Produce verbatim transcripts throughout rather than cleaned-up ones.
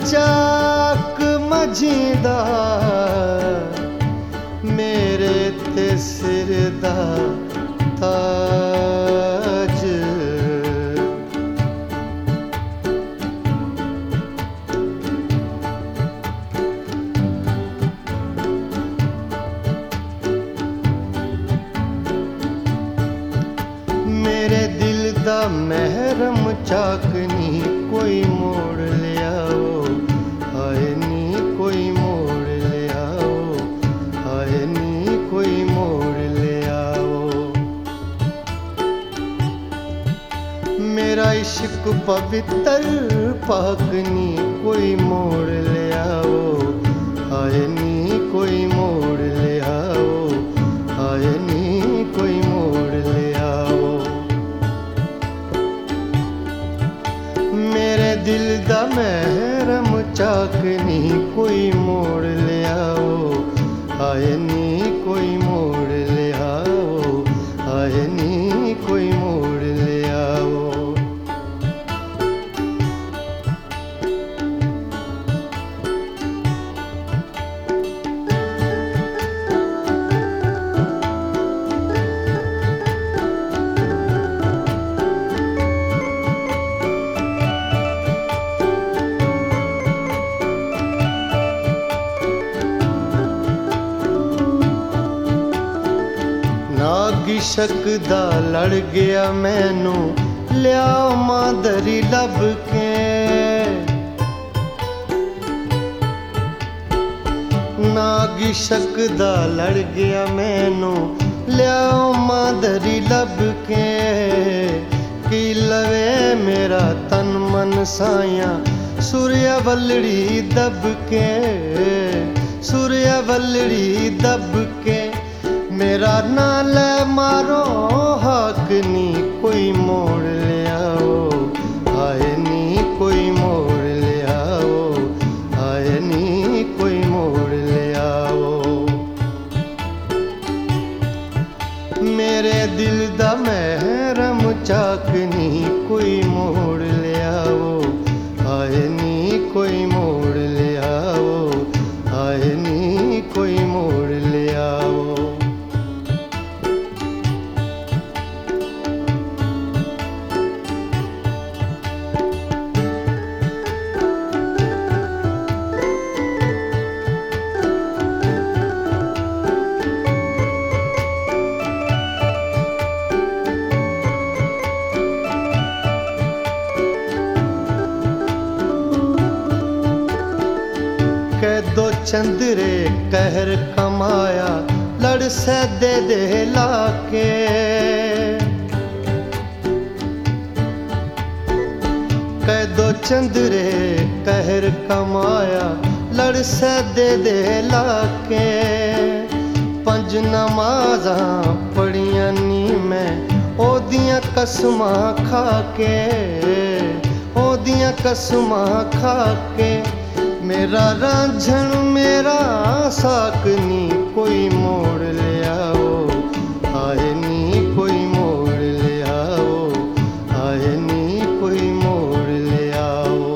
चाक मझीदा मेरे ते सिर दा ताज। मेरे दिल दा महरम चाकनी कोई मोड़ लियाओ, हाय नी कोई मोड़ लियाओ, हाय नी कोई मोड़ लियाओ। मेरा इश्क पवित्र पाकनी कोई मोड़ लियाओ, हाय नी कोई मोड़ लियाओ, हाय नी कोई मोड़ लियाओ। मेरे दिल दा महरम चाकनी कोई मोड़ लियाओ, हाय नी कोई मोड़ लियाओ, हाय नी कोई मोड़ लियाओ। नाग इश्क दा लड़ गया मैनू लिया मादरी लब के। नाग इश्क दा लड़ गया मैनू लिया मादरी लब के। की लवे मेरा तन मन साया सूर्या वल्लड़ी दब के, सूर्या वल्लड़ी दब के। मेरा नाल मारो हाकनी कोई मोड़ लियाओ, हाय नी कोई मोड़ लियाओ, हाय नी कोई मोड़ लियाओ। मेरे दिल दा महरम चाकनी कोई मोड़ लियाओ, हाय नी कोई मोड़ लियाओ, हाय नी कोई मोड़ लियाओ। दो चंद्रे कहर कमाया लड़ सैदे दे लाके। कै दो चंद्रे कहर कमाया लड़ सैदे दे लाके। पंज नमाज़ां पढ़ियां नी मैं ओदियां कसमां खा के, ओदियां कसमां खा के। मेरा रांझण मेरा साकनी कोई मोड़ लियाओ, हाय नी कोई मोड़ लियाओ, हाय नी कोई मोड़ लियाओ।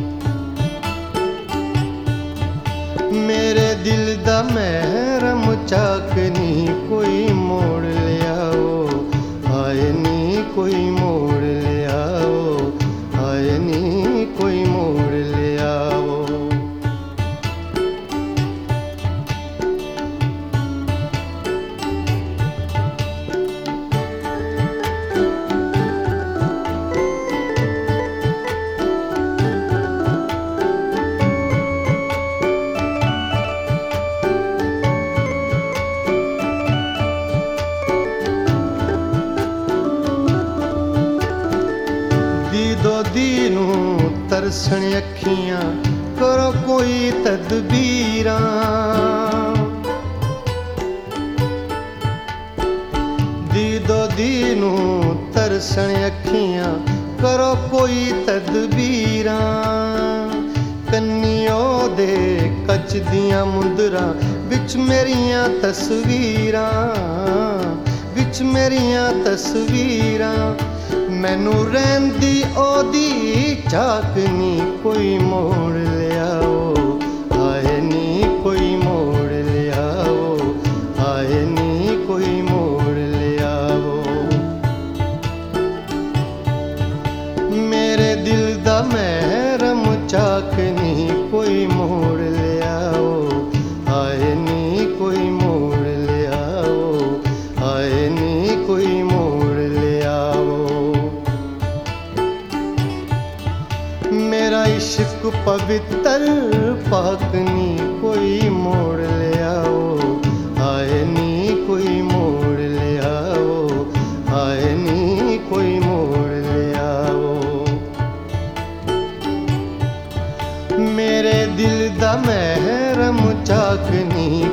मेरे दिल दा महरम चाकनी कोई मोड़ लियाओ, हाय नी कोई मोड़ लियाओ, हाय नी कोई मोड़ लियाओ। दो दीनू तरसण अखियां करो कोई तदबीरां। दी दो दीनू तरसण अखियां करो कोई तदबीरां। कन्नियो दे कच दियां मुंदरां विच मेरियां तस्वीरां, ਵਿੱਚ ਮੇਰੀਆਂ ਤਸਵੀਰਾਂ, ਮੈਨੂੰ ਰਹਿੰਦੀ ਉਹਦੀ ਝਾਕ ਨੀ ਕੋਈ ਮੋੜ ਲਿਆਓ, ਹਾਏ ਨੀ ਕੋਈ ਮੋੜ ਲਿਆਓ, ਹਾਏ ਨੀ ਕੋਈ ਮੋੜ ਲਿਆਓ। ਮੇਰੇ ਦਿਲ ਦਾ ਮਹਿਰਮ ਝਾਕ ਨੀ ਕੋਈ ਮੋੜ ਲਿਆਓ, ਹਾਏ ਨੀ ਕੋਈ ਮੋੜ ਲਿਆਓ, ਹਾਏ ਨੀ ਕੋਈ ਮੋੜ ਲਿਆਓ। ਮੇਰਾ ਇਸ਼ਕ ਪਵਿੱਤਰ ਪਾਕ ਨੀ ਕੋਈ ਮੋੜ ਲਿਆਓ, ਹਾਏ ਨੀ ਕੋਈ ਮੋੜ ਲਿਆਓ, ਹਾਏ ਨੀ ਕੋਈ ਮੋੜ ਲਿਆਓ। ਮੇਰੇ ਦਿਲ ਦਾ ਮਹਿਰਮ ਝਾਕ ਨੀ